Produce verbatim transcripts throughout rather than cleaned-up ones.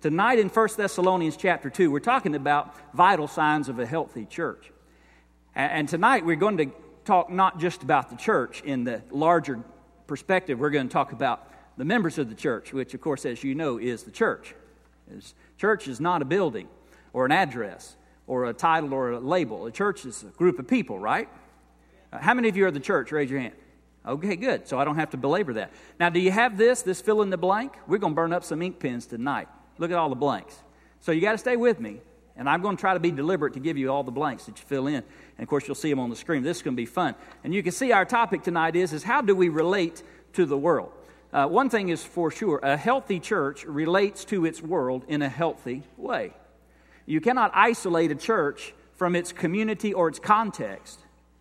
Tonight in First Thessalonians chapter two, we're talking about vital signs of a healthy church. And tonight we're going to talk not just about the church in the larger perspective. We're going to talk about the members of the church, which, of course, as you know, is the church. Church is not a building or an address or a title or a label. A church is a group of people, right? How many of you are the church? Raise your hand. Okay, good. So I don't have to belabor that. Now, do you have this, this fill in the blank? We're going to burn up some ink pens tonight. Look at all the blanks. So you got to stay with me. And I'm going to try to be deliberate to give you all the blanks that you fill in. And, of course, you'll see them on the screen. This is going to be fun. And you can see our topic tonight is, is how do we relate to the world? Uh, one thing is for sure, a healthy church relates to its world in a healthy way. You cannot isolate a church from its community or its context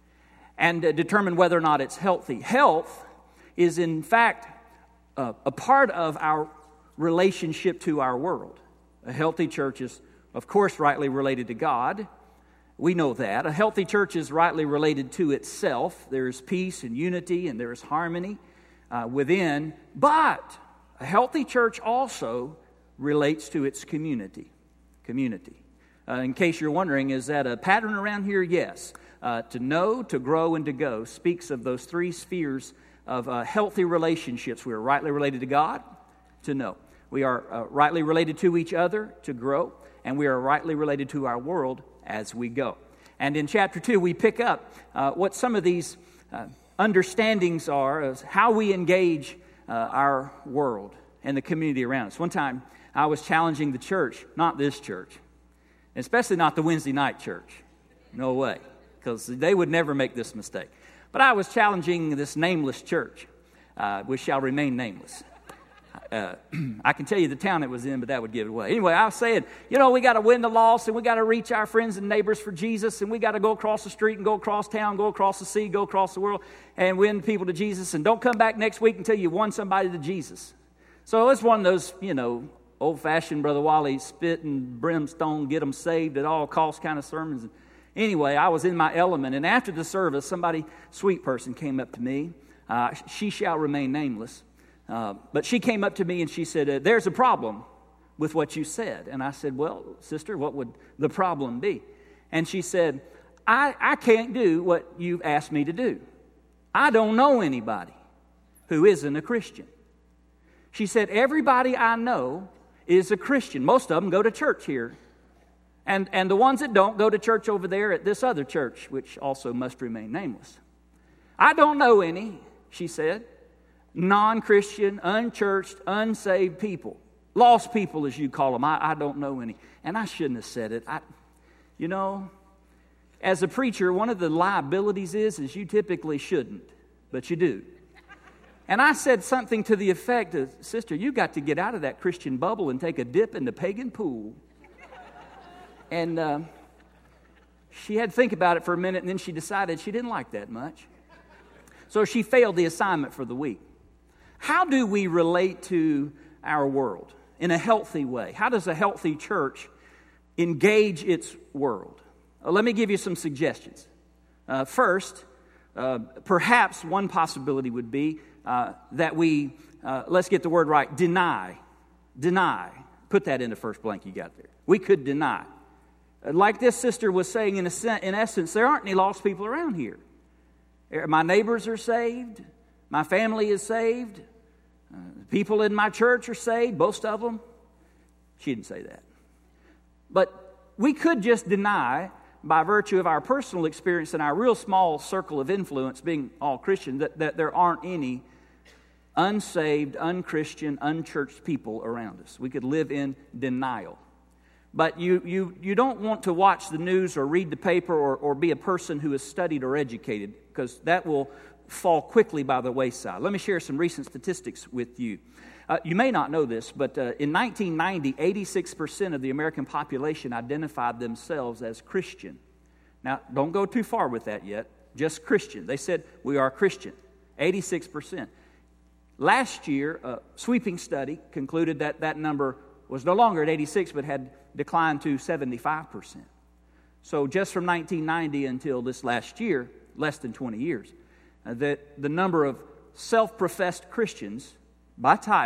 and uh, determine whether or not it's healthy. Health is, in fact, uh, a part of our relationship to our world. A healthy church is, of course, rightly related to God. We know that. A healthy church is rightly related to itself. There is peace and unity and there is harmony uh, within. But a healthy church also relates to its community. Community. Uh, in case you're wondering, is that a pattern around here? Yes. Uh, to know, to grow, and to go speaks of those three spheres of uh, healthy relationships. We are rightly related to God, to know. We are uh, rightly related to each other, to grow. And we are rightly related to our world as we go. And in chapter two, we pick up uh, what some of these uh, understandings are of how we engage uh, our world and the community around us. One time, I was challenging the church, not this church, especially not the Wednesday night church. No way, because they would never make this mistake. But I was challenging this nameless church, uh, which shall remain nameless. Uh, I can tell you the town it was in, but that would give it away. Anyway, I was saying, you know, we got to win the lost, and we got to reach our friends and neighbors for Jesus, and we got to go across the street and go across town, go across the sea, go across the world, and win people to Jesus. And don't come back next week until you won somebody to Jesus. So it's one of those, you know, old-fashioned Brother Wally spit and brimstone, get them saved at all costs kind of sermons. Anyway, I was in my element, and after the service, somebody, sweet person, came up to me. Uh, she shall remain nameless. Uh, but she came up to me and she said, uh, there's a problem with what you said. And I said, well, sister, what would the problem be? And she said, I, I can't do what you've asked me to do. I don't know anybody who isn't a Christian. She said, everybody I know is a Christian. Most of them go to church here. And, and the ones that don't go to church over there at this other church, which also must remain nameless. I don't know any, she said. Non-Christian, unchurched, unsaved people. Lost people, as you call them. I, I don't know any. And I shouldn't have said it. I, you know, as a preacher, one of the liabilities is, is you typically shouldn't, but you do. And I said something to the effect of, sister, you got to get out of that Christian bubble and take a dip in the pagan pool. And uh, she had to think about it for a minute, and then she decided she didn't like that much. So she failed the assignment for the week. How do we relate to our world in a healthy way? How does a healthy church engage its world? Uh, let me give you some suggestions. Uh, first, uh, perhaps one possibility would be uh, that we, uh, let's get the word right, deny. Deny. Put that in the first blank you got there. We could deny. Uh, like this sister was saying, in, a sen- in essence, there aren't any lost people around here. My neighbors are saved. My family is saved. Uh, people in my church are saved, most of them. She didn't say that. But we could just deny, by virtue of our personal experience and our real small circle of influence, being all Christian, that, that there aren't any unsaved, unchristian, unchurched people around us. We could live in denial. But you, you, you don't want to watch the news or read the paper or, or be a person who is studied or educated, because that will fall quickly by the wayside. Let me share some recent statistics with you. Uh, you may not know this, but uh, in nineteen ninety, eighty-six percent of the American population identified themselves as Christian. Now, don't go too far with that yet. Just Christian. They said, we are Christian. eighty-six percent. Last year, a sweeping study concluded that that number was no longer at eighty-six, but had declined to seventy-five percent. So just from nineteen ninety until this last year, less than twenty years, uh, that the number of self-professed Christians by title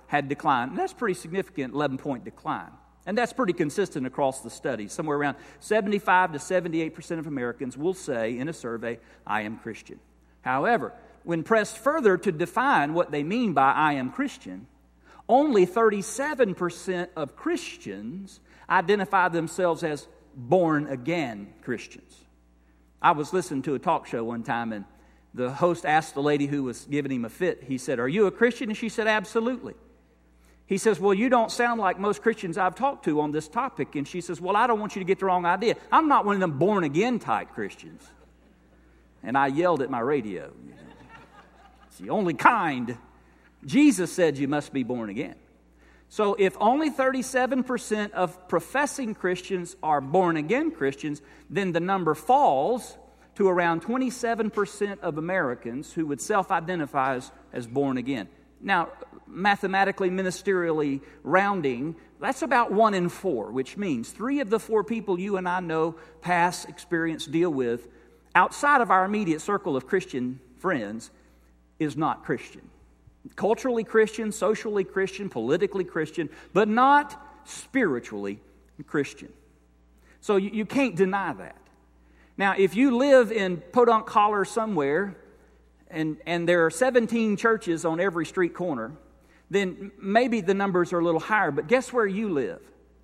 had declined. And that's a pretty significant eleven-point decline. And that's pretty consistent across the studies. Somewhere around seventy-five to seventy-eight percent of Americans will say in a survey, I am Christian. However, when pressed further to define what they mean by I am Christian, only thirty-seven percent of Christians identify themselves as born-again Christians. I was listening to a talk show one time, and the host asked the lady who was giving him a fit, he said, are you a Christian? And she said, absolutely. He says, well, you don't sound like most Christians I've talked to on this topic. And she says, well, I don't want you to get the wrong idea. I'm not one of them born-again type Christians. And I yelled at my radio. It's the only kind. Jesus said you must be born again. So if only thirty-seven percent of professing Christians are born-again Christians, then the number falls to around twenty-seven percent of Americans who would self-identify as, as born again. Now, mathematically, ministerially rounding, that's about one in four, which means three of the four people you and I know, pass, experience, deal with, outside of our immediate circle of Christian friends, is not Christian. Culturally Christian, socially Christian, politically Christian, but not spiritually Christian. So you, you can't deny that. Now, if you live in Podunk Holler somewhere, and, and there are seventeen churches on every street corner, then maybe the numbers are a little higher. But guess where you live?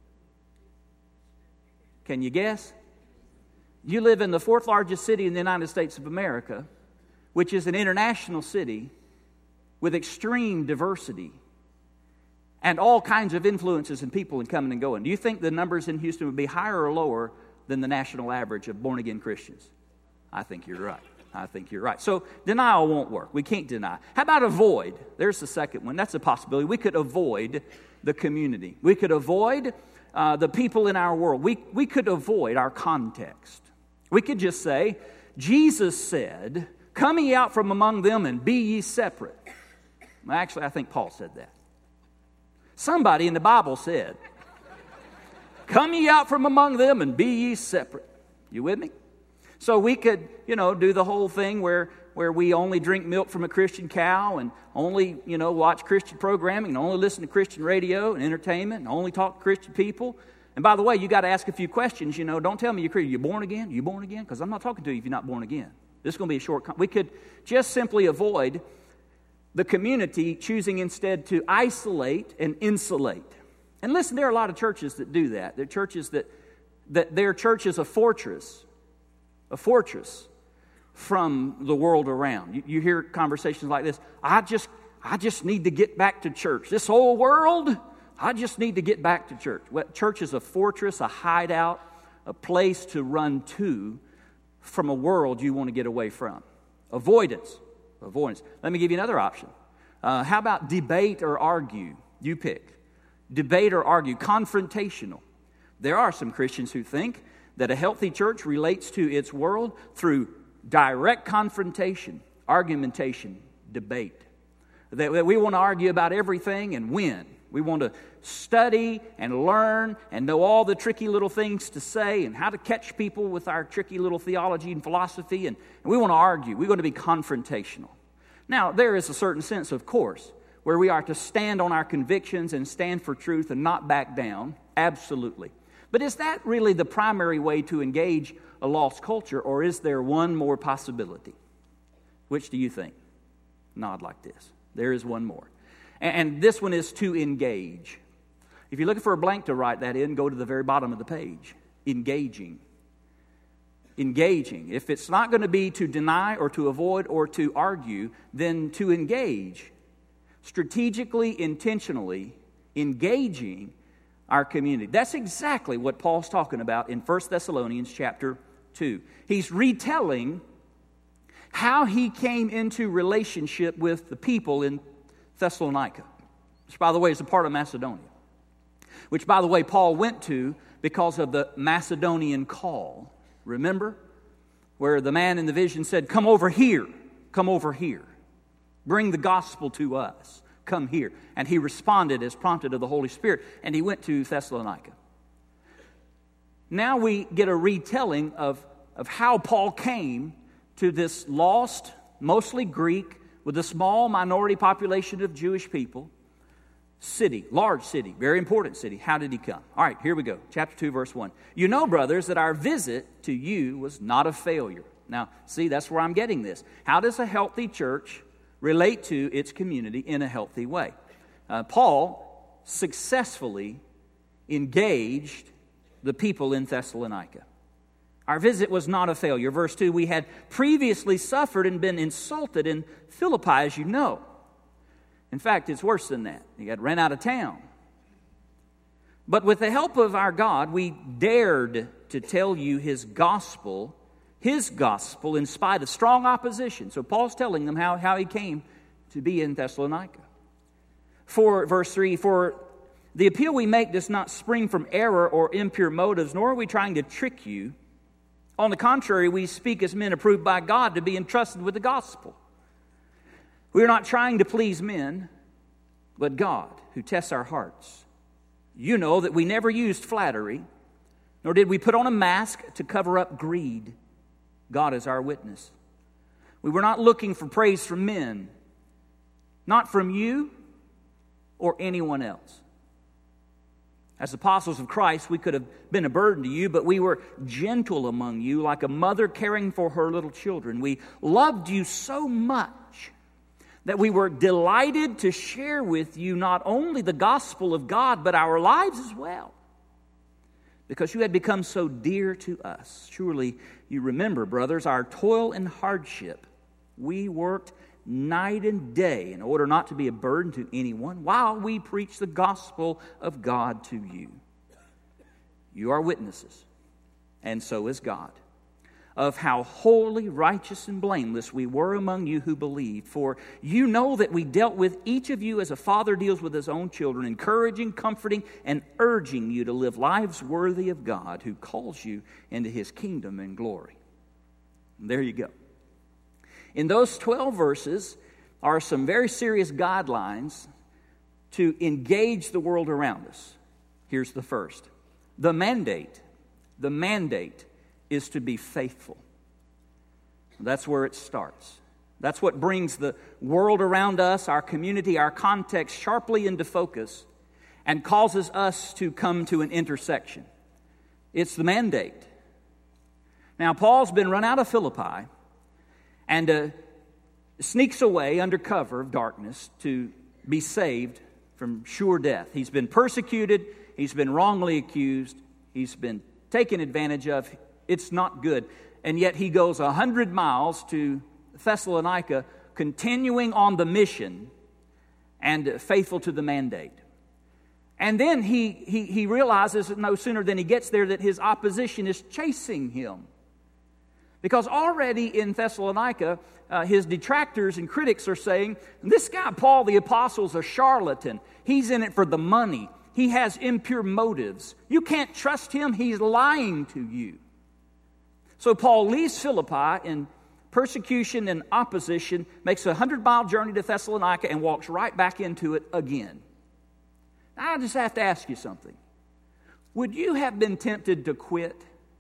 Can you guess? You live in the fourth largest city in the United States of America, which is an international city with extreme diversity and all kinds of influences and people and coming and going. Do you think the numbers in Houston would be higher or lower than the national average of born-again Christians? I think you're right. I think you're right. So denial won't work. We can't deny. How about avoid? There's the second one. That's a possibility. We could avoid the community. We could avoid uh, the people in our world. We, we could avoid our context. We could just say, Jesus said, come ye out from among them and be ye separate. Well, actually, I think Paul said that. Somebody in the Bible said, come ye out from among them and be ye separate. You with me? So we could, you know, do the whole thing where, where we only drink milk from a Christian cow and only, you know, watch Christian programming and only listen to Christian radio and entertainment and only talk to Christian people. And by the way, you got to ask a few questions, you know. Don't tell me you're Christian. You born again? You born again? Because I'm not talking to you if you're not born again. This is going to be a short... Con- we could just simply avoid the community, choosing instead to isolate and insulate. And listen, there are a lot of churches that do that. There are churches that, that their church is a fortress, a fortress from the world around. You, you hear conversations like this, I just, I just need to get back to church. This whole world, I just need to get back to church. Well, church is a fortress, a hideout, a place to run to from a world you want to get away from. Avoidance. Avoidance. Let me give you another option. Uh, how about debate or argue? You pick. Debate or argue. Confrontational. There are some Christians who think that a healthy church relates to its world through direct confrontation, argumentation, debate. That we want to argue about everything and win. We want to study and learn and know all the tricky little things to say and how to catch people with our tricky little theology and philosophy. And, and we want to argue. We want to be confrontational. Now, there is a certain sense, of course, where we are to stand on our convictions and stand for truth and not back down. Absolutely. But is that really the primary way to engage a lost culture, or is there one more possibility? Which do you think? Nod like this. There is one more. And this one is to engage. If you're looking for a blank to write that in, go to the very bottom of the page. Engaging. Engaging. If it's not going to be to deny or to avoid or to argue, then to engage. Strategically, intentionally engaging our community. That's exactly what Paul's talking about in First Thessalonians chapter two. He's retelling how he came into relationship with the people in Thessalonica, which, by the way, is a part of Macedonia, which, by the way, Paul went to because of the Macedonian call. Remember? Where the man in the vision said, come over here, come over here. Bring the gospel to us. Come here. And he responded as prompted of the Holy Spirit, and he went to Thessalonica. Now we get a retelling of, of how Paul came to this lost, mostly Greek, with a small minority population of Jewish people, city, large city, very important city. How did he come? All right, here we go. Chapter two, verse one. You know, brothers, that our visit to you was not a failure. Now, see, that's where I'm getting this. How does a healthy church relate to its community in a healthy way? Uh, Paul successfully engaged the people in Thessalonica. Our visit was not a failure. Verse two, we had previously suffered and been insulted in Philippi, as you know. In fact, it's worse than that. He got run out of town. But with the help of our God, we dared to tell you his gospel, his gospel, in spite of strong opposition. So Paul's telling them how, how he came to be in Thessalonica. For, verse three, for the appeal we make does not spring from error or impure motives, nor are we trying to trick you. On the contrary, we speak as men approved by God to be entrusted with the gospel. We are not trying to please men, but God, who tests our hearts. You know that we never used flattery, nor did we put on a mask to cover up greed. God is our witness. We were not looking for praise from men, not from you or anyone else. As apostles of Christ, we could have been a burden to you, but we were gentle among you, like a mother caring for her little children. We loved you so much that we were delighted to share with you not only the gospel of God, but our lives as well, because you had become so dear to us. Surely you remember, brothers, our toil and hardship. We worked night and day in order not to be a burden to anyone while we preach the gospel of God to you. You are witnesses, and so is God, of how holy, righteous, and blameless we were among you who believed. For you know that we dealt with each of you as a father deals with his own children, encouraging, comforting, and urging you to live lives worthy of God, who calls you into his kingdom and glory. And there you go. In those twelve verses are some very serious guidelines to engage the world around us. Here's the first. The mandate. The mandate is to be faithful. That's where it starts. That's what brings the world around us, our community, our context sharply into focus and causes us to come to an intersection. It's the mandate. Now, Paul's been run out of Philippi and uh, sneaks away under cover of darkness to be saved from sure death. He's been persecuted. He's been wrongly accused. He's been taken advantage of. It's not good. And yet he goes a hundred miles to Thessalonica, continuing on the mission and faithful to the mandate. And then he, he, he realizes no sooner than he gets there that his opposition is chasing him. Because already in Thessalonica, uh, his detractors and critics are saying, this guy Paul the Apostle is a charlatan. He's in it for the money. He has impure motives. You can't trust him. He's lying to you. So Paul leaves Philippi in persecution and opposition, makes a hundred-mile journey to Thessalonica, and walks right back into it again. Now, I just have to ask you something. Would you have been tempted to quit?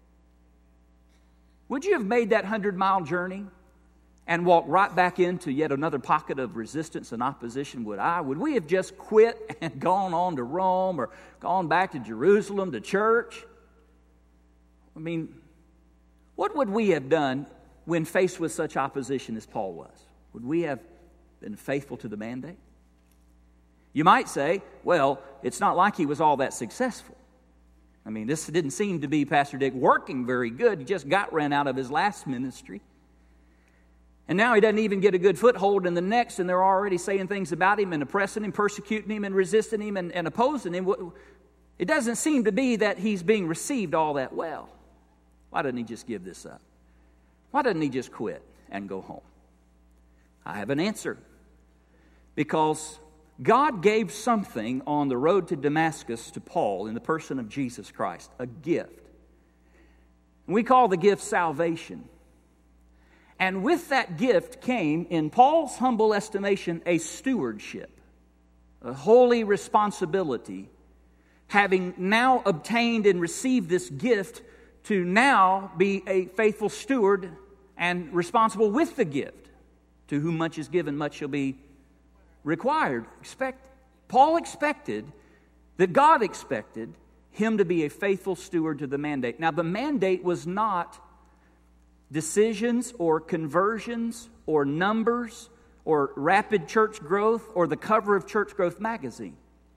Would you have made that hundred-mile journey and walked right back into yet another pocket of resistance and opposition? Would I? Would we have just quit and gone on to Rome or gone back to Jerusalem, to church? I mean, what would we have done when faced with such opposition as Paul was? Would we have been faithful to the mandate? You might say, well, it's not like he was all that successful. I mean, this didn't seem to be Pastor Dick working very good. He just got ran out of his last ministry. And now he doesn't even get a good foothold in the next, and they're already saying things about him and oppressing him, persecuting him and resisting him and, and opposing him. It doesn't seem to be that he's being received all that well. Why doesn't he just give this up? Why doesn't he just quit and go home? I have an answer. Because God gave something on the road to Damascus to Paul in the person of Jesus Christ, a gift. We call the gift salvation. And with that gift came, in Paul's humble estimation, a stewardship, a holy responsibility, having now obtained and received this gift to now be a faithful steward and responsible with the gift. To whom much is given, much shall be required. Expect Paul expected, that God expected him to be a faithful steward to the mandate. Now, the mandate was not decisions or conversions or numbers or rapid church growth or the cover of Church Growth magazine.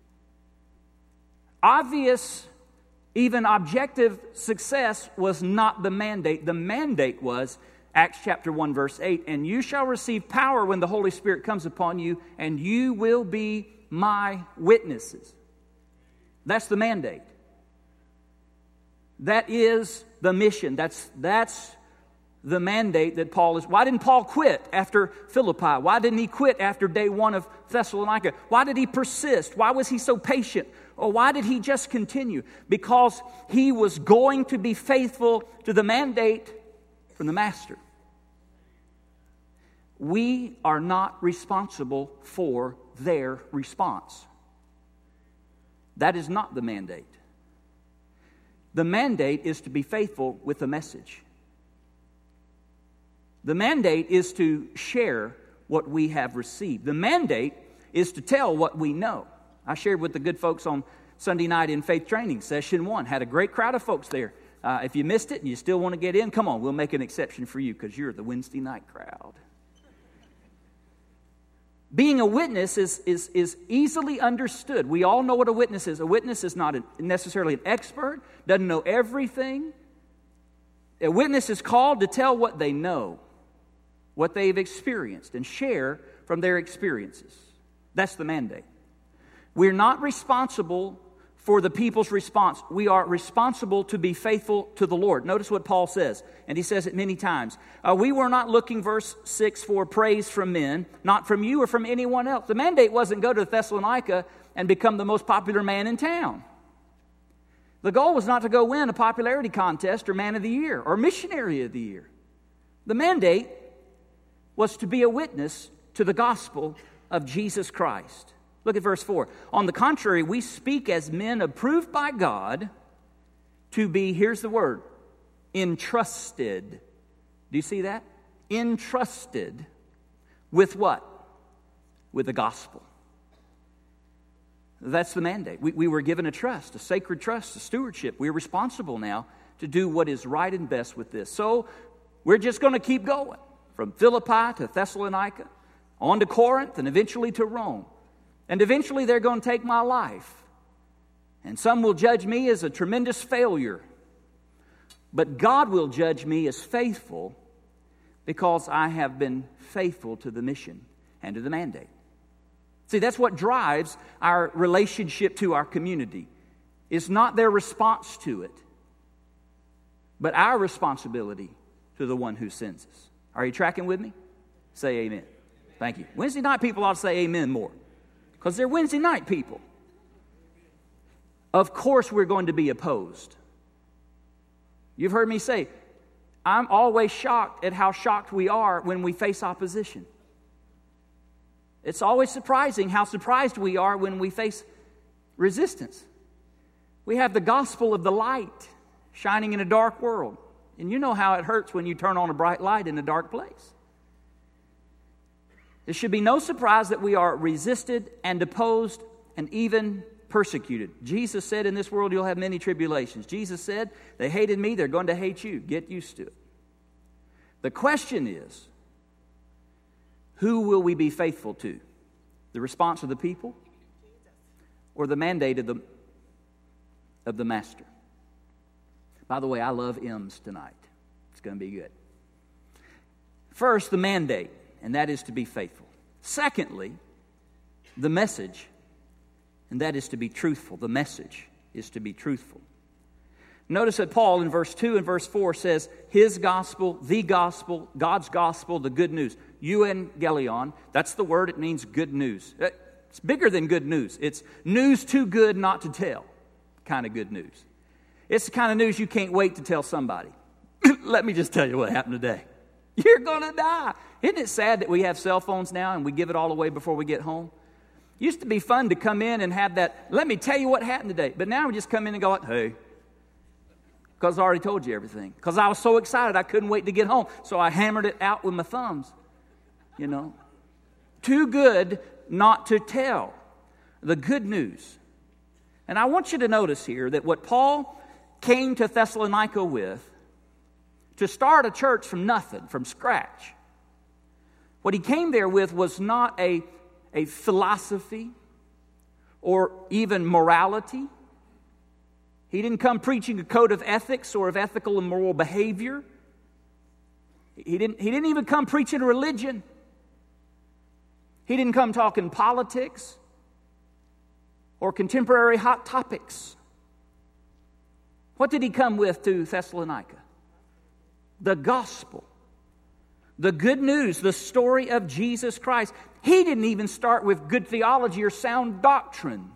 Obvious, even objective success was not the mandate. The mandate was Acts chapter one, verse eight, and you shall receive power when the Holy Spirit comes upon you, and you will be my witnesses. That's the mandate. That is the mission. That's, that's the mandate that Paul is. Why didn't Paul quit after Philippi? Why didn't he quit after day one of Thessalonica? Why did he persist? Why was he so patient? Or why did he just continue? Because he was going to be faithful to the mandate from the Master. We are not responsible for their response. That is not the mandate. The mandate is to be faithful with the message. The mandate is to share what we have received. The mandate is to tell what we know. I shared with the good folks on Sunday night in Faith Training, Session one. Had a great crowd of folks there. Uh, if you missed it and you still want to get in, come on, we'll make an exception for you because you're the Wednesday night crowd. Being a witness is, is, is easily understood. We all know what a witness is. A witness is not a, necessarily an expert, doesn't know everything. A witness is called to tell what they know, what they've experienced, and share from their experiences. That's the mandate. We're not responsible for the people's response. We are responsible to be faithful to the Lord. Notice what Paul says, and he says it many times. Uh, we were not looking, verse six, for praise from men, not from you or from anyone else. The mandate wasn't go to Thessalonica and become the most popular man in town. The goal was not to go win a popularity contest or man of the year or missionary of the year. The mandate was to be a witness to the gospel of Jesus Christ. Look at verse four. On the contrary, we speak as men approved by God to be, here's the word, entrusted. Do you see that? Entrusted with what? With the gospel. That's the mandate. We, we were given a trust, a sacred trust, a stewardship. We're responsible now to do what is right and best with this. So we're just going to keep going from Philippi to Thessalonica, on to Corinth, and eventually to Rome. And eventually they're going to take my life. And some will judge me as a tremendous failure. But God will judge me as faithful because I have been faithful to the mission and to the mandate. See, that's what drives our relationship to our community. It's not their response to it, but our responsibility to the one who sends us. Are you tracking with me? Say amen. Thank you. Wednesday night people ought to say amen more because they're Wednesday night people. Of course we're going to be opposed. You've heard me say, I'm always shocked at how shocked we are when we face opposition. It's always surprising how surprised we are when we face resistance. We have the gospel of the light shining in a dark world. And you know how it hurts when you turn on a bright light in a dark place. There should be no surprise that we are resisted and opposed and even persecuted. Jesus said, in this world you'll have many tribulations. Jesus said, they hated me, they're going to hate you. Get used to it. The question is, who will we be faithful to? The response of the people or the mandate of the, of the master? By the way, I love M's tonight. It's going to be good. First, the mandate, and that is to be faithful. Secondly, the message, and that is to be truthful. The message is to be truthful. Notice that Paul in verse two and verse four says, his gospel, the gospel, God's gospel, the good news. Euangelion, that's the word, it means good news. It's bigger than good news. It's news too good not to tell kind of good news. It's the kind of news you can't wait to tell somebody. Let me just tell you what happened today. You're going to die. Isn't it sad that we have cell phones now and we give it all away before we get home? It used to be fun to come in and have that, let me tell you what happened today. But now we just come in and go like, hey, because I already told you everything. Because I was so excited I couldn't wait to get home. So I hammered it out with my thumbs. You know. Too good not to tell. the good news. And I want you to notice here that what Paul came to Thessalonica with, to start a church from nothing, from scratch, what he came there with was not a, a philosophy or even morality. He didn't come preaching a code of ethics or of ethical and moral behavior. He didn't, he didn't even come preaching religion. He didn't come talking politics or contemporary hot topics. What did he come with to Thessalonica? The gospel. The good news, the story of Jesus Christ. He didn't even start with good theology or sound doctrine.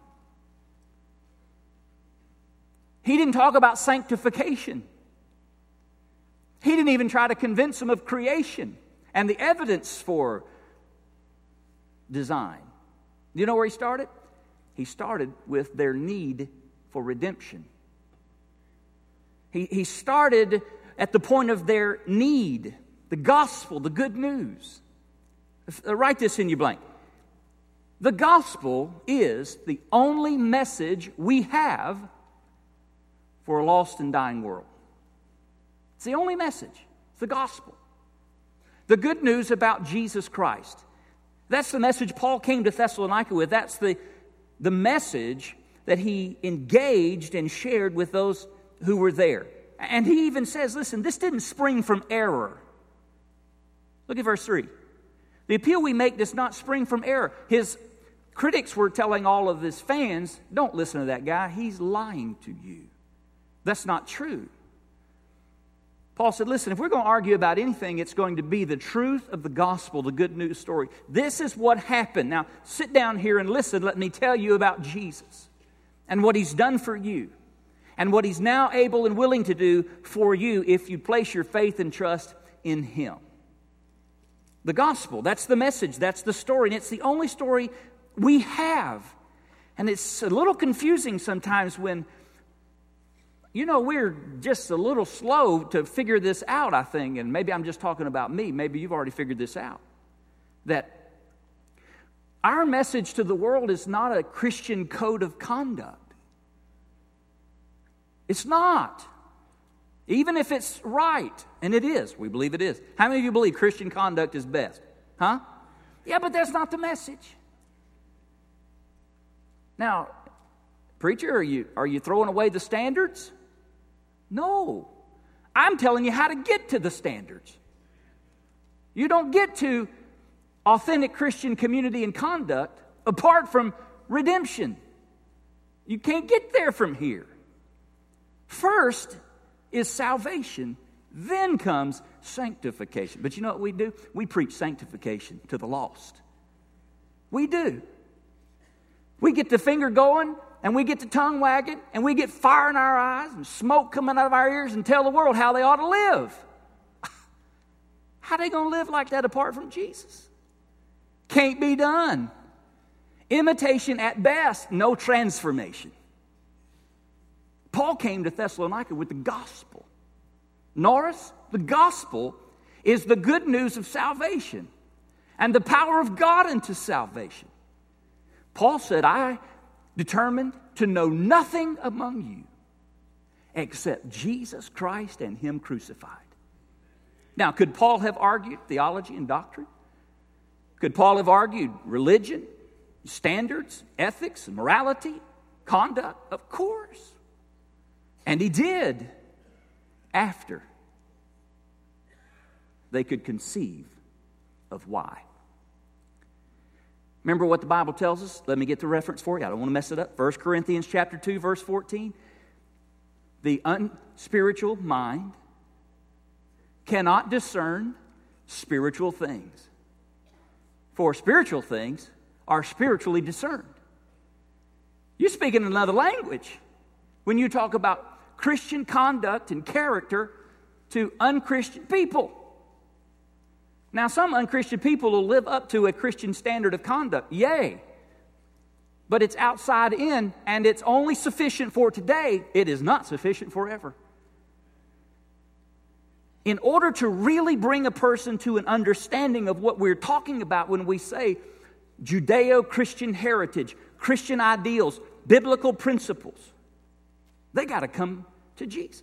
He didn't talk about sanctification. He didn't even try to convince them of creation and the evidence for design. Do you know where he started? He started with their need for redemption. He, he started at the point of their need, the gospel, the good news. Write this in your blank. The gospel is the only message we have for a lost and dying world. It's the only message. It's the gospel. The good news about Jesus Christ. That's the message Paul came to Thessalonica with. That's the, the message that he engaged and shared with those who were there. And he even says, listen, this didn't spring from error. Look at verse three. The appeal we make does not spring from error. His critics were telling all of his fans, don't listen to that guy. He's lying to you. That's not true. Paul said, listen, if we're going to argue about anything, it's going to be the truth of the gospel, the good news story. This is what happened. Now, sit down here and listen. Let me tell you about Jesus and what he's done for you and what he's now able and willing to do for you if you place your faith and trust in him. The gospel, that's the message, that's the story, and it's the only story we have. And it's a little confusing sometimes when, you know, we're just a little slow to figure this out, I think, and maybe I'm just talking about me. Maybe you've already figured this out. That our message to the world is not a Christian code of conduct. It's not. Even if it's right, and it is, we believe it is. How many of you believe Christian conduct is best? Huh? Yeah, but that's not the message. Now, preacher, are you, are you throwing away the standards? No. I'm telling you how to get to the standards. You don't get to authentic Christian community and conduct apart from redemption. You can't get there from here. First is salvation, then comes sanctification. But you know what we do? We preach sanctification to the lost. We do. We get the finger going, and we get the tongue wagging, and we get fire in our eyes and smoke coming out of our ears and tell the world how they ought to live. How are they going to live like that apart from Jesus? Can't be done. Imitation at best, no transformation. Paul came to Thessalonica with the gospel. Notice, the gospel is the good news of salvation and the power of God unto salvation. Paul said, I determined to know nothing among you except Jesus Christ and him crucified. Now, could Paul have argued theology and doctrine? Could Paul have argued religion, standards, ethics, and morality, conduct? Of course. And he did after they could conceive of why. Remember what the Bible tells us? Let me get the reference for you. I don't want to mess it up. First Corinthians chapter two, verse fourteen. The unspiritual mind cannot discern spiritual things. For spiritual things are spiritually discerned. You speak in another language when you talk about Christian conduct and character to unchristian people. Now, some unchristian people will live up to a Christian standard of conduct. Yay. But it's outside in, and it's only sufficient for today. It is not sufficient forever. In order to really bring a person to an understanding of what we're talking about when we say Judeo-Christian heritage, Christian ideals, biblical principles. They got to come to Jesus.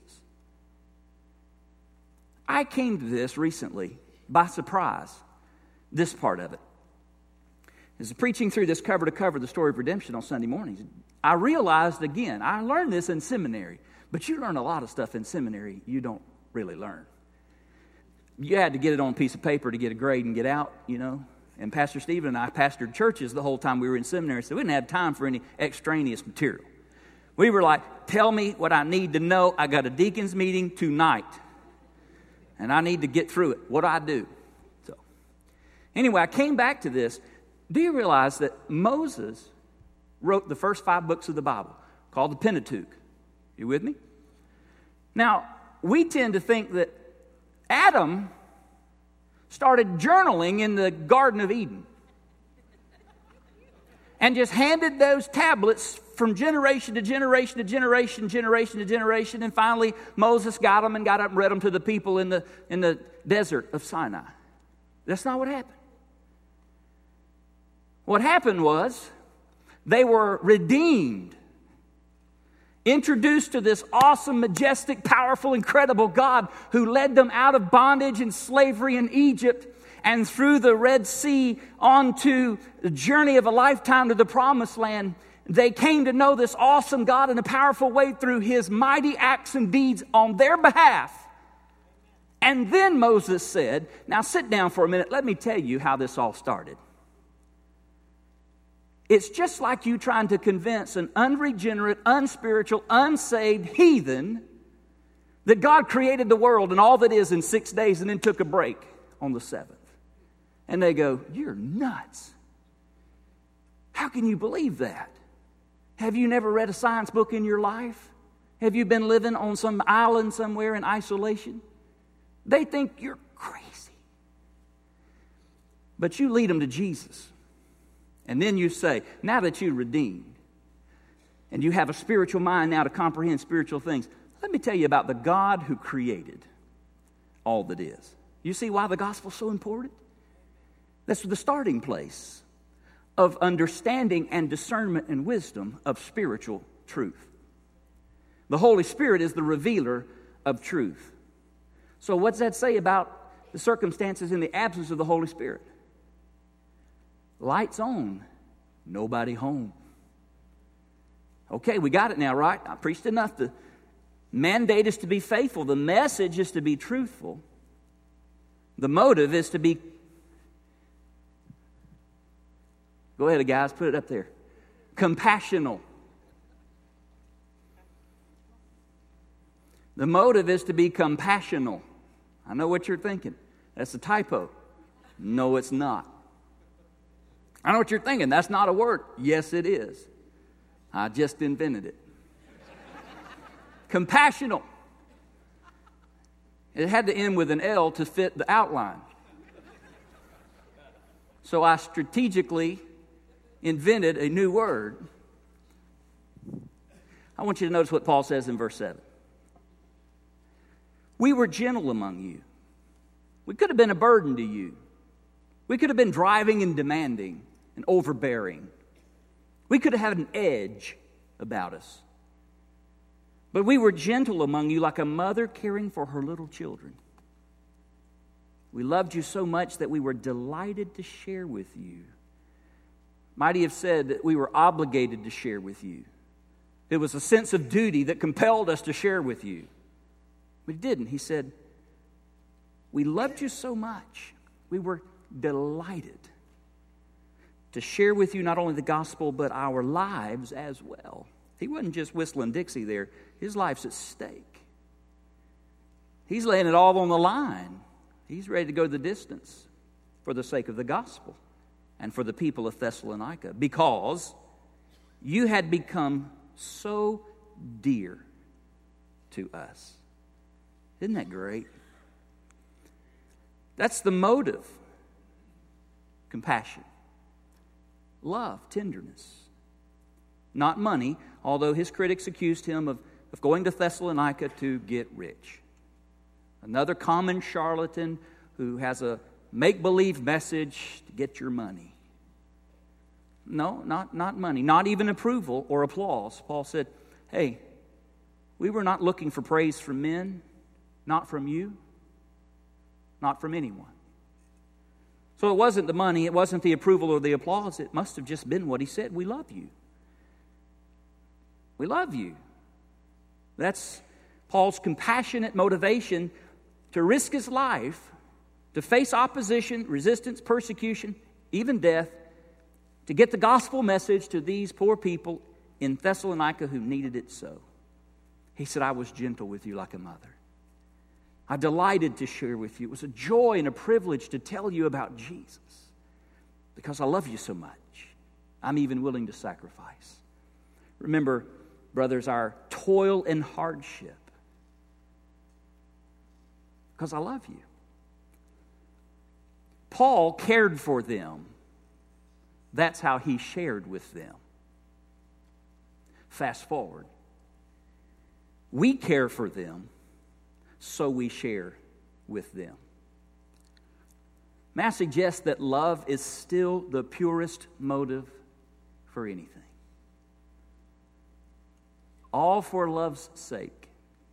I came to this recently by surprise, this part of it. As preaching through this cover to cover, the story of redemption on Sunday mornings, I realized again, I learned this in seminary, but you learn a lot of stuff in seminary you don't really learn. You had to get it on a piece of paper to get a grade and get out, you know. And Pastor Stephen and I pastored churches the whole time we were in seminary, so we didn't have time for any extraneous material. We were like, tell me what I need to know. I got a deacon's meeting tonight, and I need to get through it. What do I do? So, anyway, I came back to this. Do you realize that Moses wrote the first five books of the Bible, called the Pentateuch? You with me? Now, we tend to think that Adam started journaling in the Garden of Eden and just handed those tablets from generation to generation to generation, generation to generation, and finally Moses got them and got up and read them to the people in the, in the desert of Sinai. That's not what happened. What happened was they were redeemed, introduced to this awesome, majestic, powerful, incredible God who led them out of bondage and slavery in Egypt and through the Red Sea onto the journey of a lifetime to the Promised Land. They came to know this awesome God in a powerful way through His mighty acts and deeds on their behalf. And then Moses said, now sit down for a minute, let me tell you how this all started. It's just like you trying to convince an unregenerate, unspiritual, unsaved heathen that God created the world and all that is in six days and then took a break on the seventh. And they go, you're nuts. How can you believe that? Have you never read a science book in your life? Have you been living on some island somewhere in isolation? They think you're crazy. But you lead them to Jesus. And then you say, now that you're redeemed and you have a spiritual mind now to comprehend spiritual things, let me tell you about the God who created all that is. You see why the gospel's so important? That's the starting place of understanding and discernment and wisdom of spiritual truth. The Holy Spirit is the revealer of truth. So what's that say about the circumstances in the absence of the Holy Spirit? Lights on, nobody home. Okay, we got it now, right? I preached enough. The mandate is to be faithful. The message is to be truthful. The motive is to be... Go ahead, guys, put it up there. Compassional. The motive is to be compassional. I know what you're thinking. That's a typo. No, it's not. I know what you're thinking. That's not a word. Yes, it is. I just invented it. Compassional. It had to end with an L to fit the outline. So I strategically invented a new word. I want you to notice what Paul says in verse seven. We were gentle among you. We could have been a burden to you. We could have been driving and demanding and overbearing. We could have had an edge about us. But we were gentle among you like a mother caring for her little children. We loved you so much that we were delighted to share with you. Might he have said that we were obligated to share with you? It was a sense of duty that compelled us to share with you. But he didn't. He said, we loved you so much, we were delighted to share with you not only the gospel, but our lives as well. He wasn't just whistling Dixie there. His life's at stake. He's laying it all on the line. He's ready to go the distance for the sake of the gospel and for the people of Thessalonica, because you had become so dear to us. Isn't that great? That's the motive. Compassion. Love, tenderness. Not money, although his critics accused him of, of going to Thessalonica to get rich. Another common charlatan who has a make-believe message to get your money. No, not, not money, not even approval or applause. Paul said, hey, we were not looking for praise from men, not from you, not from anyone. So it wasn't the money, it wasn't the approval or the applause. It must have just been what he said. We love you. We love you. That's Paul's compassionate motivation to risk his life, to face opposition, resistance, persecution, even death, to get the gospel message to these poor people in Thessalonica who needed it so. He said, I was gentle with you like a mother. I delighted to share with you. It was a joy and a privilege to tell you about Jesus because I love you so much. I'm even willing to sacrifice. Remember, brothers, our toil and hardship because I love you. Paul cared for them. That's how he shared with them. Fast forward. We care for them, so we share with them. May I suggest that love is still the purest motive for anything. All for love's sake.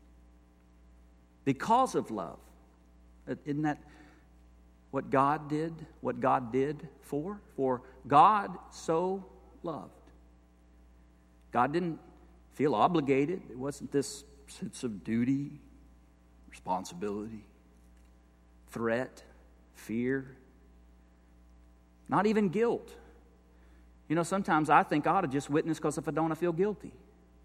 Because of love. Isn't that what God did? What God did for? For God so loved. God didn't feel obligated. It wasn't this sense of duty, responsibility, threat, fear, not even guilt. You know, sometimes I think I ought to just witness because if I don't, I feel guilty.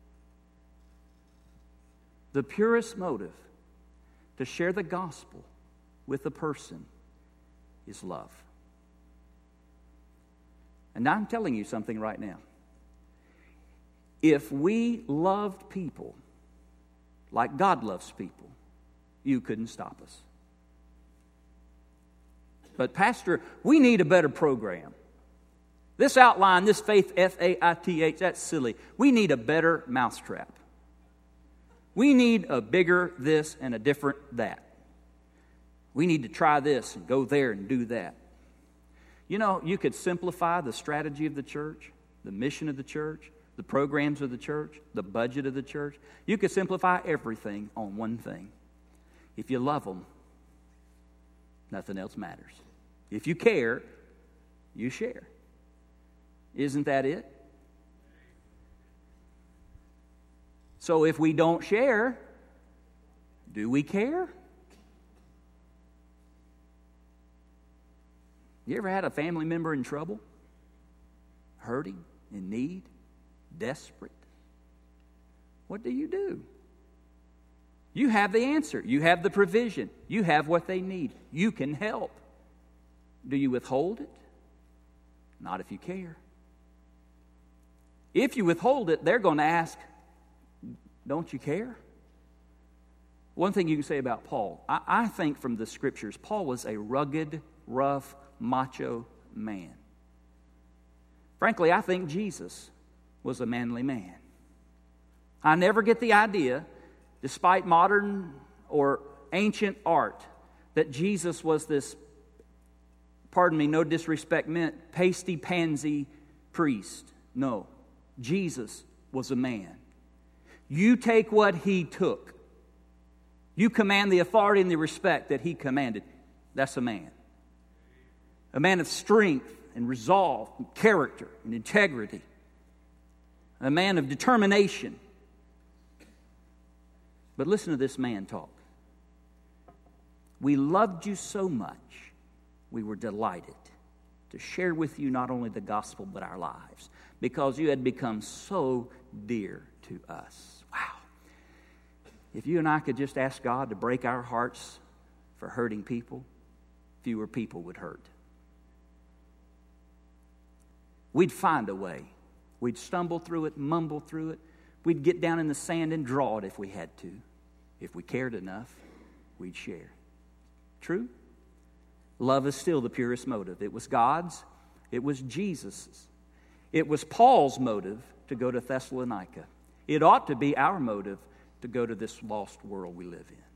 The purest motive to share the gospel with a person is love. And I'm telling you something right now. If we loved people like God loves people, you couldn't stop us. But Pastor, we need a better program. This outline, this faith, F A I T H, that's silly. We need a better mousetrap. We need a bigger this and a different that. We need to try this and go there and do that. You know, you could simplify the strategy of the church, the mission of the church, the programs of the church, the budget of the church. You could simplify everything on one thing. If you love them, nothing else matters. If you care, you share. Isn't that it? So if we don't share, do we care? You ever had a family member in trouble? Hurting, in need, desperate? What do you do? You have the answer. You have the provision. You have what they need. You can help. Do you withhold it? Not if you care. If you withhold it, they're going to ask, don't you care? One thing you can say about Paul, I, I think from the scriptures, Paul was a rugged, rough, macho man. Frankly, I think Jesus was a manly man. I never get the idea, despite modern or ancient art, that Jesus was this, pardon me, no disrespect meant, pasty pansy priest. No, Jesus was a man. You take what he took. You command the authority and the respect that he commanded. That's a man. A man of strength and resolve and character and integrity. A man of determination. But listen to this man talk. We loved you so much, we were delighted to share with you not only the gospel but our lives, because you had become so dear to us. Wow. If you and I could just ask God to break our hearts for hurting people, fewer people would hurt. We'd find a way. We'd stumble through it, mumble through it. We'd get down in the sand and draw it if we had to. If we cared enough, we'd share. True? Love is still the purest motive. It was God's. It was Jesus's. It was Paul's motive to go to Thessalonica. It ought to be our motive to go to this lost world we live in.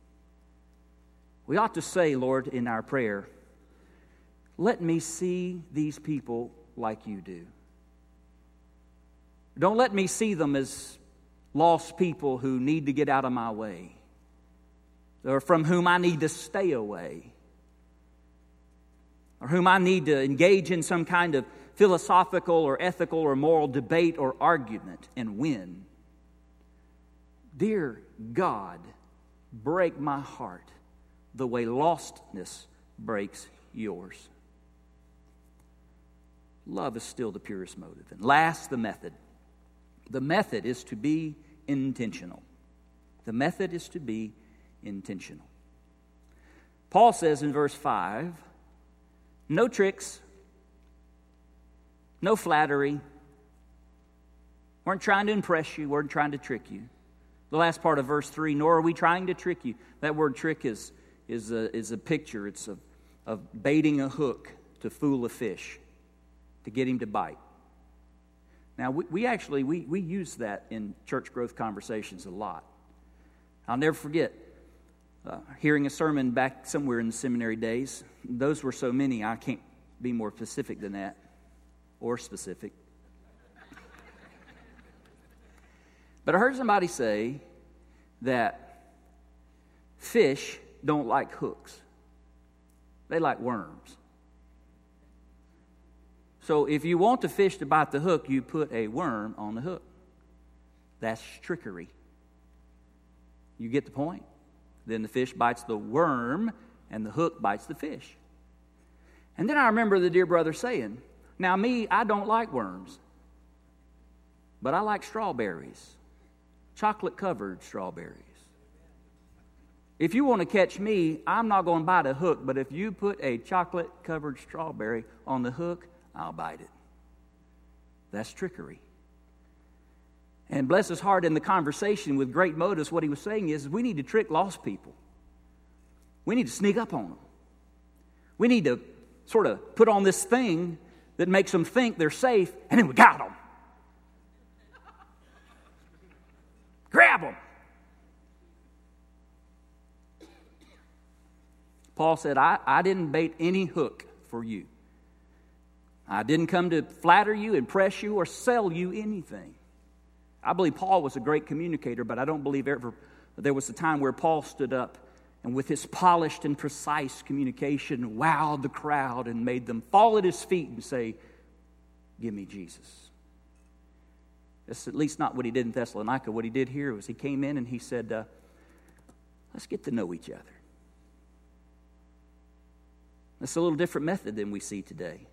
We ought to say, Lord, in our prayer, let me see these people like you do. Don't let me see them as lost people who need to get out of my way, or from whom I need to stay away, or whom I need to engage in some kind of philosophical or ethical or moral debate or argument and win. Dear God, break my heart the way lostness breaks yours. Love is still the purest motive. And last, the method. The method is to be intentional. The method is to be intentional. Paul says in verse five, no tricks, no flattery. Weren't trying to impress you, weren't trying to trick you. The last part of verse three, nor are we trying to trick you. That word trick is, is, a, is a picture. It's of, of baiting a hook to fool a fish, to get him to bite. Now, we, we actually, we, we use that in church growth conversations a lot. I'll never forget uh, hearing a sermon back somewhere in the seminary days. Those were so many, I can't be more specific than that, or specific. But I heard somebody say that fish don't like hooks. They like worms. So if you want the fish to bite the hook, you put a worm on the hook. That's trickery. You get the point? Then the fish bites the worm, and the hook bites the fish. And then I remember the dear brother saying, now me, I don't like worms, but I like strawberries, chocolate-covered strawberries. If you want to catch me, I'm not going to bite a hook, but if you put a chocolate-covered strawberry on the hook, I'll bite it. That's trickery. And bless his heart, in the conversation with great motives, what he was saying is we need to trick lost people. We need to sneak up on them. We need to sort of put on this thing that makes them think they're safe, and then we got them. Grab them. Paul said, I, I didn't bait any hook for you. I didn't come to flatter you, impress you, or sell you anything. I believe Paul was a great communicator, but I don't believe ever there was a time where Paul stood up and with his polished and precise communication wowed the crowd and made them fall at his feet and say, give me Jesus. That's at least not what he did in Thessalonica. What he did here was he came in and he said, uh, let's get to know each other. That's a little different method than we see today.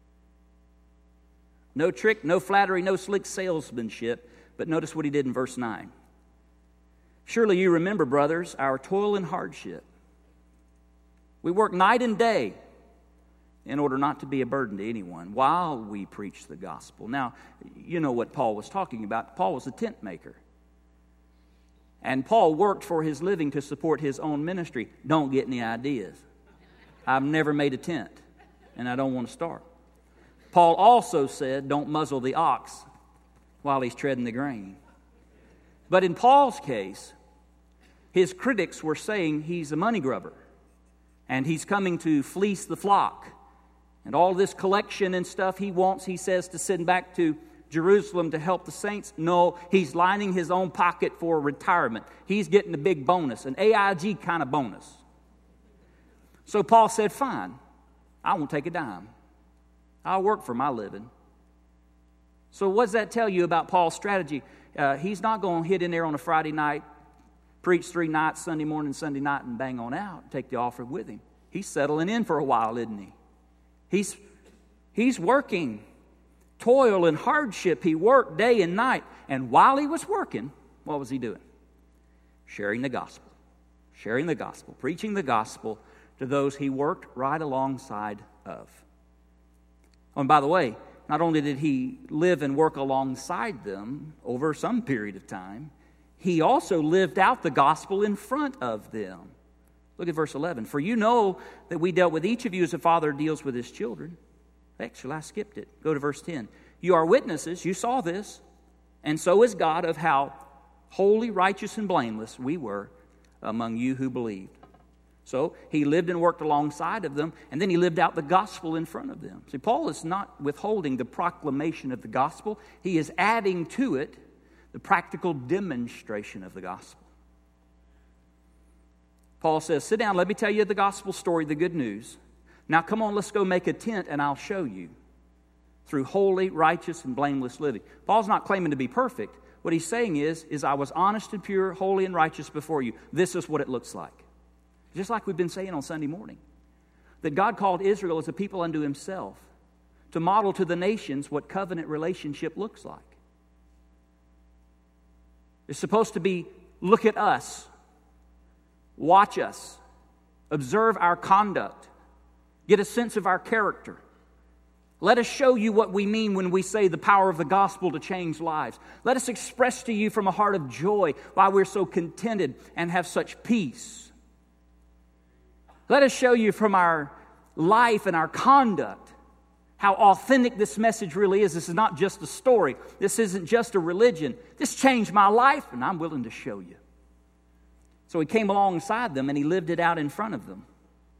No trick, no flattery, no slick salesmanship. But notice what he did in verse nine. Surely you remember, brothers, our toil and hardship. We work night and day in order not to be a burden to anyone while we preach the gospel. Now, you know what Paul was talking about. Paul was a tent maker. And Paul worked for his living to support his own ministry. Don't get any ideas. I've never made a tent, and I don't want to start. Paul also said, don't muzzle the ox while he's treading the grain. But in Paul's case, his critics were saying he's a money grubber, and he's coming to fleece the flock. And all this collection and stuff he wants, he says, to send back to Jerusalem to help the saints. No, he's lining his own pocket for retirement. He's getting a big bonus, an A I G kind of bonus. So Paul said, fine, I won't take a dime. I'll work for my living. So what does that tell you about Paul's strategy? Uh, he's not going to hit in there on a Friday night, preach three nights, Sunday morning, Sunday night, and bang on out, take the offering with him. He's settling in for a while, isn't he? He's, he's working. Toil and hardship. He worked day and night. And while he was working, what was he doing? Sharing the gospel. Sharing the gospel. Preaching the gospel to those he worked right alongside of. Oh, and by the way, not only did he live and work alongside them over some period of time, he also lived out the gospel in front of them. Look at verse eleven. For you know that we dealt with each of you as a father deals with his children. Actually, I skipped it. Go to verse ten. You are witnesses, you saw this, and so is God, of how holy, righteous, and blameless we were among you who believed. So he lived and worked alongside of them, and then he lived out the gospel in front of them. See, Paul is not withholding the proclamation of the gospel. He is adding to it the practical demonstration of the gospel. Paul says, sit down, let me tell you the gospel story, the good news. Now come on, let's go make a tent and I'll show you through holy, righteous, and blameless living. Paul's not claiming to be perfect. What he's saying is, is I was honest and pure, holy and righteous before you. This is what it looks like. Just like we've been saying on Sunday morning. That God called Israel as a people unto himself to model to the nations what covenant relationship looks like. It's supposed to be, look at us. Watch us. Observe our conduct. Get a sense of our character. Let us show you what we mean when we say the power of the gospel to change lives. Let us express to you from a heart of joy why we're so contented and have such peace. Let us show you from our life and our conduct how authentic this message really is. This is not just a story. This isn't just a religion. This changed my life, and I'm willing to show you. So he came alongside them, and he lived it out in front of them.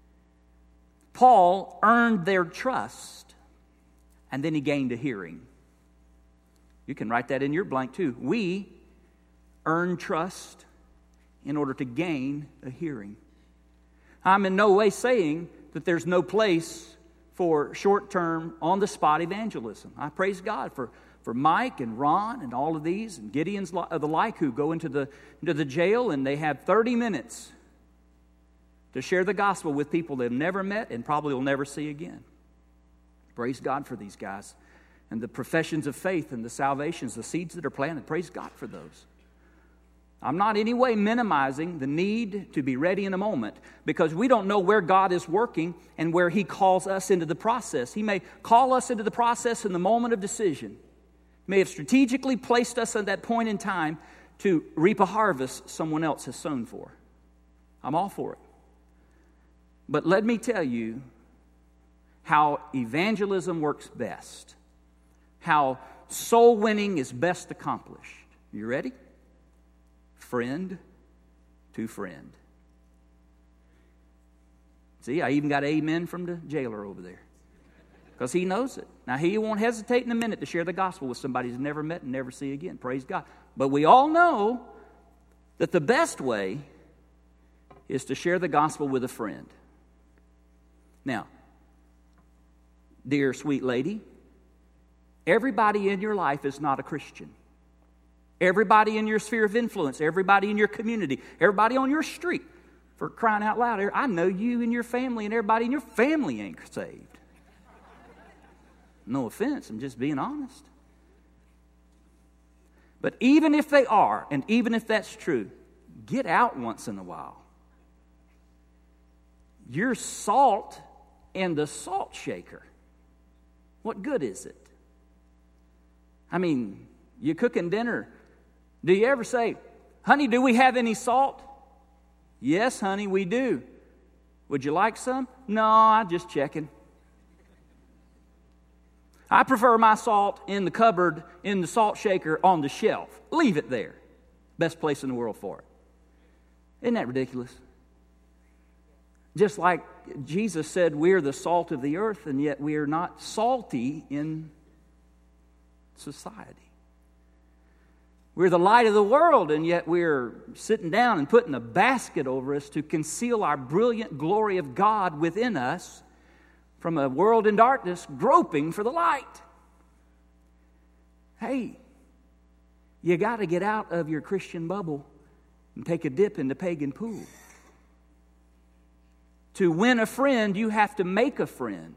Paul earned their trust, and then he gained a hearing. You can write that in your blank too. We earn trust in order to gain a hearing. I'm in no way saying that there's no place for short-term, on-the-spot evangelism. I praise God for, for Mike and Ron and all of these, and Gideon's uh, the like, who go into the, into the jail and they have thirty minutes to share the gospel with people they've never met and probably will never see again. Praise God for these guys. And the professions of faith and the salvations, the seeds that are planted, praise God for those. I'm not in any way minimizing the need to be ready in a moment, because we don't know where God is working and where he calls us into the process. He may call us into the process in the moment of decision. He may have strategically placed us at that point in time to reap a harvest someone else has sown for. I'm all for it. But let me tell you how evangelism works best, how soul winning is best accomplished. You ready? Friend to friend. See, I even got amen from the jailer over there, because he knows it. Now, he won't hesitate in a minute to share the gospel with somebody he's never met and never see again. Praise God. But we all know that the best way is to share the gospel with a friend. Now, dear sweet lady, everybody in your life is not a Christian. Everybody in your sphere of influence, everybody in your community, everybody on your street, for crying out loud, I know you and your family, and everybody in your family ain't saved. No offense, I'm just being honest. But even if they are, and even if that's true, get out once in a while. You're salt in the salt shaker. What good is it? I mean, you're cooking dinner. Do you ever say, honey, do we have any salt? Yes, honey, we do. Would you like some? No, I'm just checking. I prefer my salt in the cupboard, in the salt shaker, on the shelf. Leave it there. Best place in the world for it. Isn't that ridiculous? Just like Jesus said, we're the salt of the earth, and yet we are not salty in society. We're the light of the world, and yet we're sitting down and putting a basket over us to conceal our brilliant glory of God within us from a world in darkness groping for the light. Hey, you got to get out of your Christian bubble and take a dip in the pagan pool. To win a friend, you have to make a friend.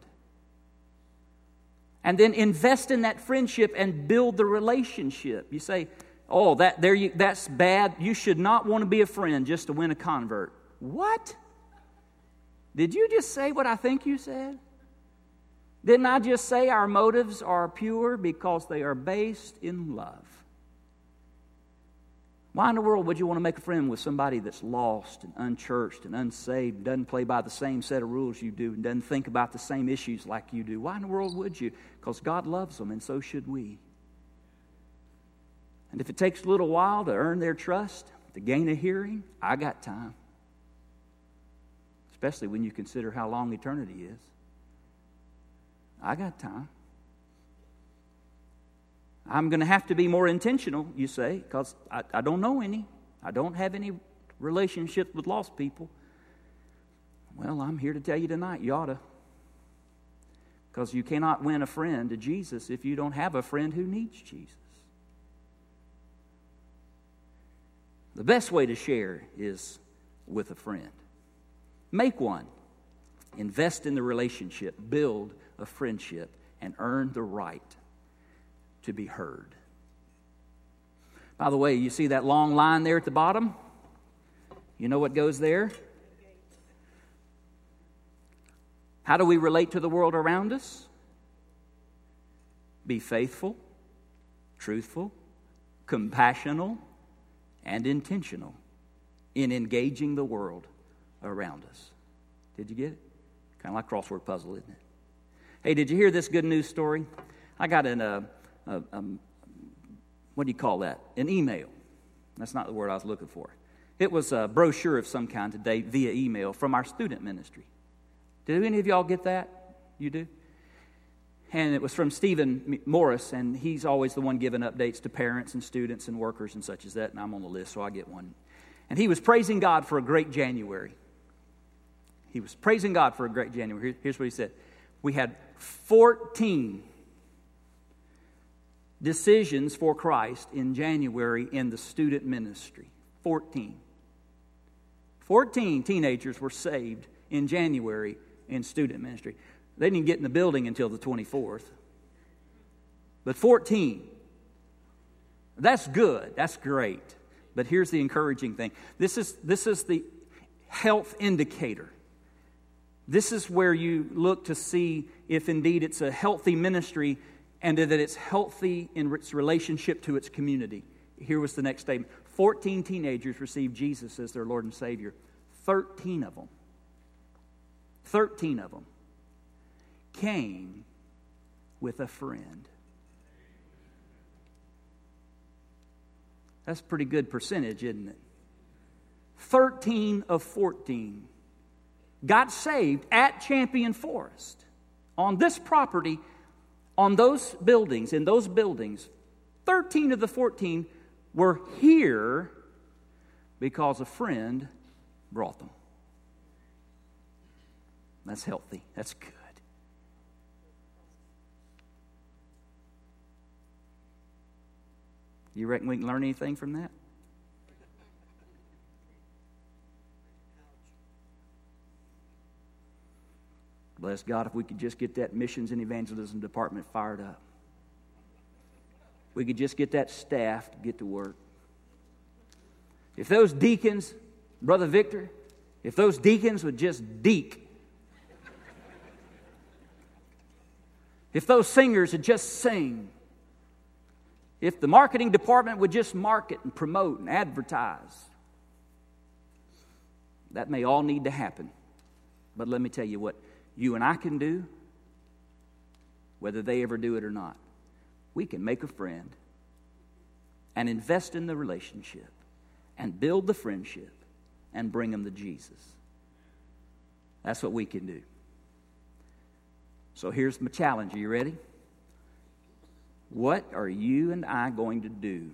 And then invest in that friendship and build the relationship. You say, oh, that there you, that's bad. You should not want to be a friend just to win a convert. What? Did you just say what I think you said? Didn't I just say our motives are pure because they are based in love? Why in the world would you want to make a friend with somebody that's lost and unchurched and unsaved, doesn't play by the same set of rules you do, and doesn't think about the same issues like you do? Why in the world would you? Because God loves them, and so should we. And if it takes a little while to earn their trust, to gain a hearing, I got time. especially when you consider how long eternity is. I got time. I'm going to have to be more intentional, you say, because I, I don't know any. I don't have any relationships with lost people. Well, I'm here to tell you tonight, you ought to. Because you cannot win a friend to Jesus if you don't have a friend who needs Jesus. The best way to share is with a friend. Make one. Invest in the relationship. Build a friendship and earn the right to be heard. By the way, you see that long line there at the bottom? You know what goes there? How do we relate to the world around us? Be faithful, truthful, compassionate, and intentional in engaging the world around us. Did you get it? Kind of like crossword puzzle, isn't it? Hey, did you hear this good news story? I got an, uh, uh, um, what do you call that? An email. That's not the word I was looking for. It was a brochure of some kind today via email from our student ministry. Did any of y'all get that? You do? And it was from Stephen Morris, and he's always the one giving updates to parents and students and workers and such as that, and I'm on the list, so I get one. And he was praising God for a great January. He was praising God for a great January. Here's what he said. We had fourteen decisions for Christ in January in the student ministry. fourteen. fourteen teenagers were saved in January in student ministry. They didn't get in the building until the twenty-fourth. But fourteen. That's good. That's great. But here's the encouraging thing. This is, this is the health indicator. This is where you look to see if indeed it's a healthy ministry and that it's healthy in its relationship to its community. Here was the next statement. fourteen teenagers received Jesus as their Lord and Savior. thirteen of them. thirteen of them came with a friend. That's a pretty good percentage, isn't it? thirteen of fourteen got saved at Champion Forest. On this property, on those buildings, in those buildings, thirteen of the fourteen were here because a friend brought them. That's healthy. That's good. You reckon we can learn anything from that? Bless God if we could just get that missions and evangelism department fired up. We could just get that staff to get to work. If those deacons, Brother Victor, if those deacons would just deek. If those singers would just sing. If the marketing department would just market and promote and advertise. That may all need to happen. But let me tell you what you and I can do, whether they ever do it or not. We can make a friend and invest in the relationship and build the friendship and bring them to Jesus. That's what we can do. So here's my challenge. Are you ready? What are you and I going to do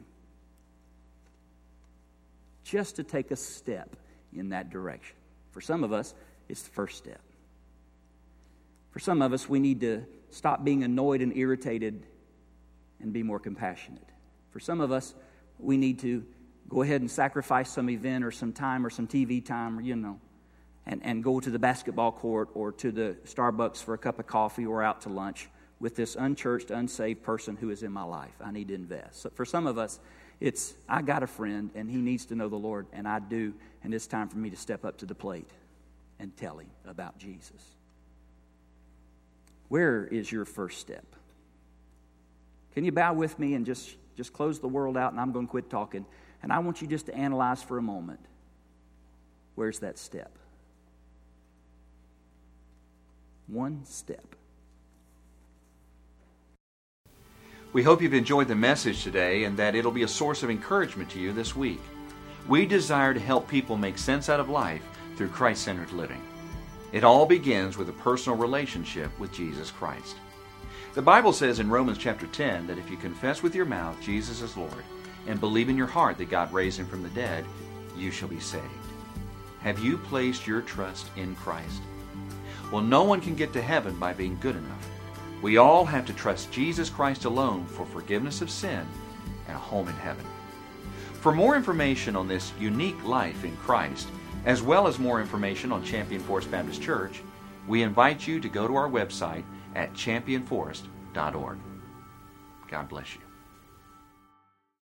just to take a step in that direction? For some of us, it's the first step. For some of us, we need to stop being annoyed and irritated and be more compassionate. For some of us, we need to go ahead and sacrifice some event or some time or some T V time, or, you know, and, and go to the basketball court or to the Starbucks for a cup of coffee or out to lunch with this unchurched, unsaved person who is in my life. I need to invest. So for some of us, it's, I got a friend and he needs to know the Lord, and I do, and it's time for me to step up to the plate and tell him about Jesus. Where is your first step? Can you bow with me and just, just close the world out, and I'm going to quit talking. And I want you just to analyze for a moment. Where's that step? One step. We hope you've enjoyed the message today and that it'll be a source of encouragement to you this week. We desire to help people make sense out of life through Christ-centered living. It all begins with a personal relationship with Jesus Christ. The Bible says in Romans chapter ten that if you confess with your mouth Jesus is Lord and believe in your heart that God raised him from the dead, you shall be saved. Have you placed your trust in Christ? Well, no one can get to heaven by being good enough. We all have to trust Jesus Christ alone for forgiveness of sin and a home in heaven. For more information on this unique life in Christ, as well as more information on Champion Forest Baptist Church, we invite you to go to our website at champion forest dot org. God bless you.